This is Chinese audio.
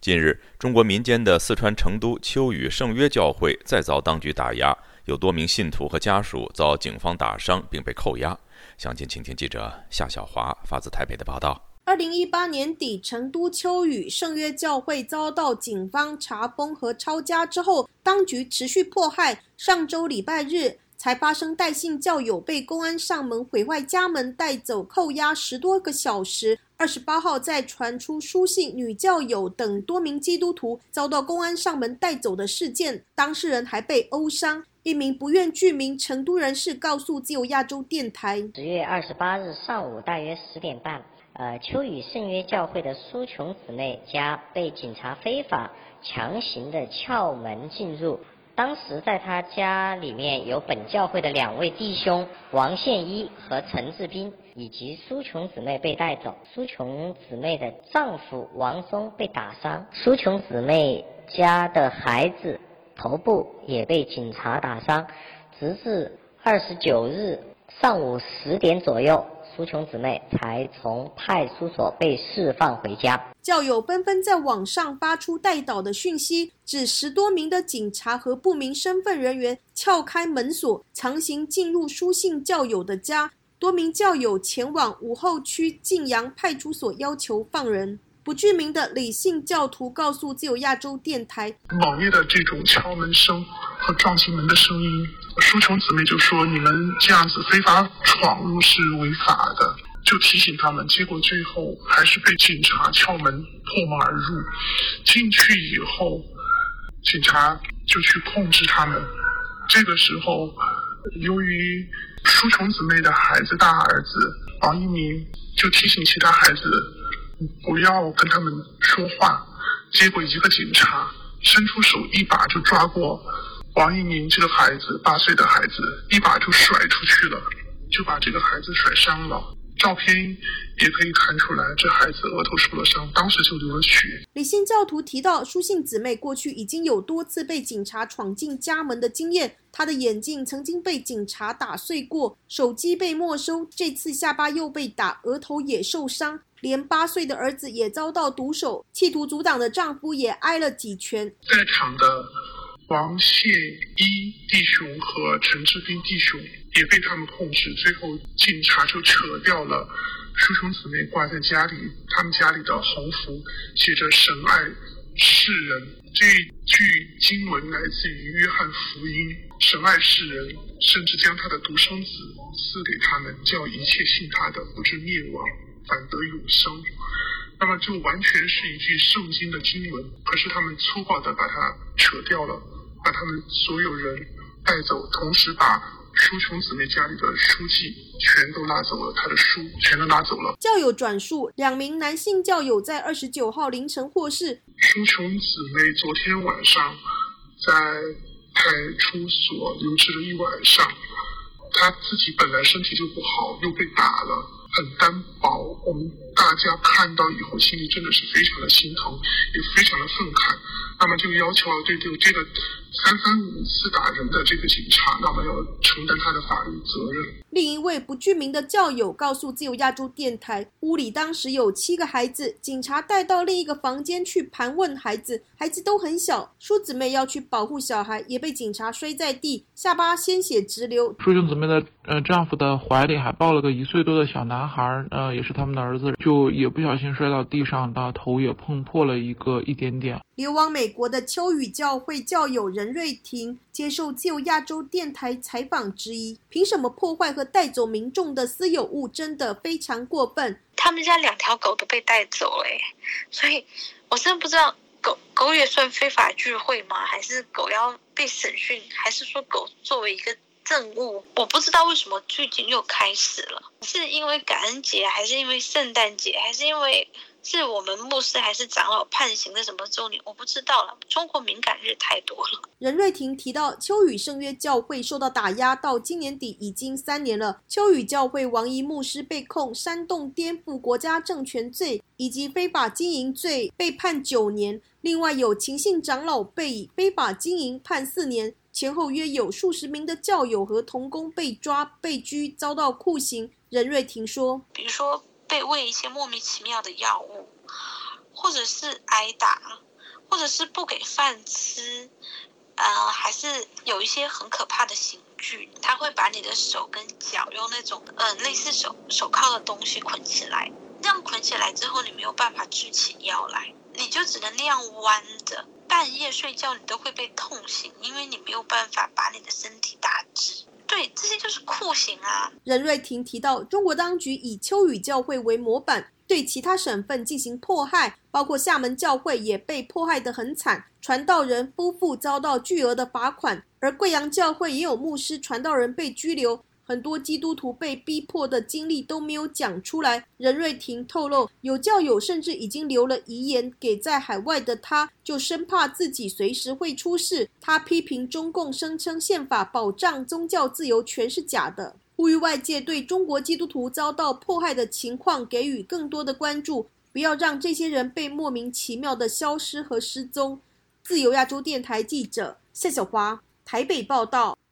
近日，中国民间的四川成都秋雨圣约教会再遭当局打压，有多名信徒和家属遭警方打伤并被扣押。详情请听记者夏小华发自台北的报道。 2018年底，成都秋雨圣约教会遭到警方查封和抄家之后，当局持续迫害，上周礼拜日才发生带信教友被公安上门毁坏家门带走扣押10多个小时。28号再传出书信女教友等多名基督徒遭到公安上门带走的事件，当事人还被殴伤。一名不愿具名成都人士告诉自由亚洲电台 10月28日上午大约10点半，秋雨圣约教会的苏琼姊妹家被警察非法强行的撬门进入。当时在他家里面有本教会的2位弟兄王宪一和陈志斌，以及苏琼姊妹被带走。苏琼姊妹的丈夫王松被打伤，苏琼姊妹家的孩子头部也被警察打伤，直至29日上午10点左右，苏琼姊妹才从派出所被释放回家。 教友纷纷在网上发出带导的讯息，指10多名的警察和不明身份人员撬开门锁，强行进入书信教友的家。多名教友前往武后区晋阳派出所要求放人。不具名的李姓教徒告诉自由亚洲电台， 猛烈的这种敲门声和撞击门的声音，书琼姊妹就说你们这样子非法闯入是违法的，就提醒他们，结果最后还是被警察撬门破门而入。进去以后，警察就去控制他们。这个时候，由于书琼姊妹的孩子大儿子王一鸣就提醒其他孩子不要跟他们说话，结果一个警察伸出手一把就抓过王一鸣这个孩子8岁的孩子，一把就甩出去了，就把这个孩子甩伤了。照片也可以看出来，这孩子额头受了伤，当时就流了血。 李姓教徒提到，书信姊妹过去已经有多次被警察闯进家门的经验，她的眼镜曾经被警察打碎过，手机被没收，这次下巴又被打，额头也受伤，连8岁的儿子也遭到毒手，企图阻挡的丈夫也挨了几拳。 在场的王宪一弟兄和陈志斌弟兄也被他们控制，最后警察就扯掉了书琼姊妹挂在家里他们家里的红符，写着神爱世人。这句经文来自于约翰福音，神爱世人，甚至将他的独生子赐给他们，叫一切信他的不至灭亡，反得永生。那么就完全是一句圣经的经文，可是他们粗暴地把它扯掉了，把他们所有人带走，同时把书琼姊妹家里的书籍全都拉走了，他的书全都拉走了。 教友转述，2名男性教友在29号凌晨获释。 书琼姊妹昨天晚上在派出所留置了一晚上，她自己本来身体就不好，又被打了，很单薄。我们大家看到以后心里真的是非常的心疼，也非常的愤慨。那么就要求对这个335次打人的这个警察，那么要承担他的法律责任。 另一位不具名的教友告诉自由亚洲电台，屋里当时有7个孩子，警察带到另一个房间去盘问孩子，孩子都很小，叔姊妹要去保护小孩，也被警察摔在地，下巴鲜血直流。 书琼姊妹的丈夫的怀里还抱了个1岁多的小男孩，也是他们的儿子，就也不小心摔到地上，头也碰破了一点点。 流亡美国的秋雨教会教友任瑞婷接受自由亚洲电台采访质疑，凭什么破坏和带走民众的私有物，真的非常过分。 他们家2条狗都被带走了，所以我真的不知道狗也算非法聚会吗？还是狗要被审讯？还是说狗作为一个证物？我不知道为什么最近又开始了，是因为感恩节，还是因为圣诞节，还是因为是我们牧师还是长老判刑的什么周年，我不知道了。中国敏感日太多了。 任瑞婷提到，秋雨圣约教会受到打压到今年底已经3年了。秋雨教会王怡牧师被控煽动颠覆国家政权罪以及非法经营罪，被判9年。另外有秦姓长老被以非法经营判4年。前后约有数十名的教友和同工被抓、被拘，遭到酷刑。任瑞婷说， 比如说被喂一些莫名其妙的药物，或者是挨打， 或者是不给饭吃，还是有一些很可怕的刑具，他会把你的手跟脚用那种类似手铐的东西捆起来，这样捆起来之后你没有办法举起腰来，你就只能那样弯着，半夜睡觉你都会被痛醒，因为你没有办法把你的身体打直。对，这些就是酷刑啊。 任瑞婷提到，中国当局以秋雨教会为模板，对其他省份进行迫害，包括厦门教会也被迫害得很惨，传道人夫妇遭到巨额的罚款，而贵阳教会也有牧师传道人被拘留，很多基督徒被逼迫的经历都没有讲出来。任瑞婷透露，有教友甚至已经留了遗言给在海外的他，就生怕自己随时会出事。他批评中共声称宪法保障宗教自由全是假的，呼吁外界对中国基督徒遭到迫害的情况给予更多的关注，不要让这些人被莫名其妙的消失和失踪。自由亚洲电台记者夏小华台北报道。